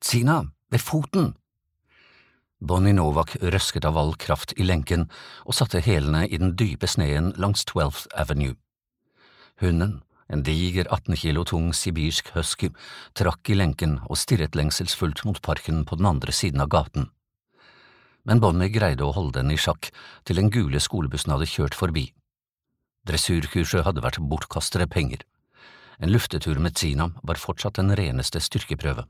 Tsina, ved foten! Bonnie Novak røsket av all kraft i lenken og satte hælene i den dype sneen langs 12th Avenue. Hunden, en diger 18 kilo tung sibirsk husky, trakk i lenken og stirret lengselsfullt mot parken på den andre siden av gaten. Men Bonnie greide å holde den i sjakk til den gule skolebussen hadde kjørt forbi. Dressurkurset hadde vært bortkastere penger. En luftetur med Tsina var fortsatt den reneste styrkeprøve.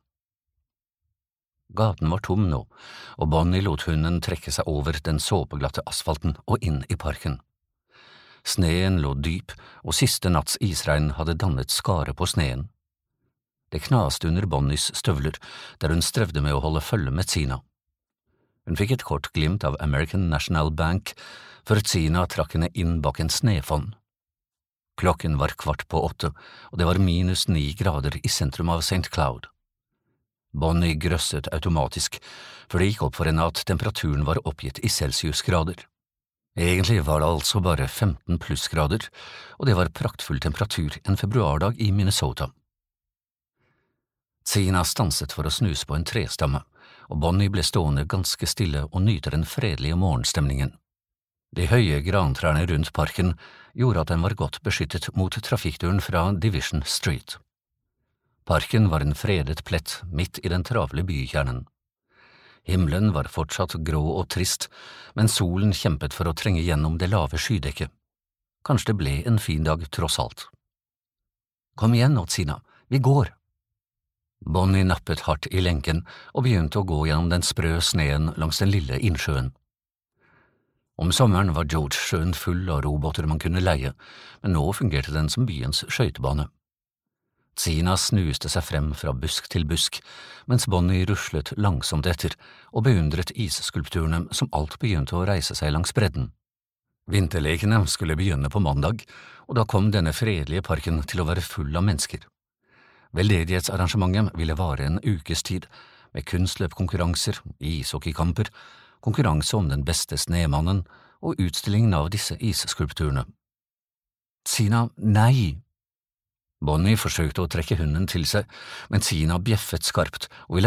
Gaten var tom nå, og Bonnie lot hunden trekke seg over den såpeglatte asfalten og inn i parken. Sneen lå dyp, og siste natts isregn hadde dannet skare på sneen. Det knaste under Bonnies støvler, der hun strevde med å holde følge med Tsina. Hun fikk et kort glimt av American National Bank, før Tsina trakk henne inn bak en snøfonn. Klokken var 7:15, og det var -9 grader i sentrum av St. Cloud. Bonnie grøsset automatisk, for det gikk opp for henne at temperaturen var oppgitt i celsiusgrader. Egentlig var det altså bare 15 plussgrader, og det var praktfull temperatur en februardag i Minnesota. Tsina stanset for å snuse på en trestamme, og Bonnie ble stående ganske stille og nyte den fredelige morgenstemningen. De høye grantrærne rundt parken gjorde at den var godt beskyttet mot trafikkdøren fra Division Street. Parken var en fredet plett midt i den travle bykjernen. Himmelen var fortsatt grå og trist, men solen kjempet for å trenge gjennom det lave skydekket. Kanskje det ble en fin dag tross alt. Kom igjen nå, Tsina, vi går! Bonnie nappet hardt i lenken og begynte å gå gjennom den sprø sneen langs den lille innsjøen. Om sommeren var George-sjøen full av roboter man kunne leie, men nå fungerte den som byens skøytebane. Tsina snuste seg frem fra busk til busk, mens Bonnie ruslet langsomt etter og beundret isskulpturene som alt begynte å reise seg langs bredden. Vinterlekene skulle begynne på mandag, og da kom denne fredelige parken til å være full av mennesker. Veldedighetsarrangementet ville vare en ukes tid, med kunstløpkonkurranser, ishockeykamper, konkurranse om den beste snemannen og utstillingen av disse isskulpturene. Tsina, nei! Bonnie forsøkte å trekke hunden til seg, men Tsina bjeffet skarpt og ville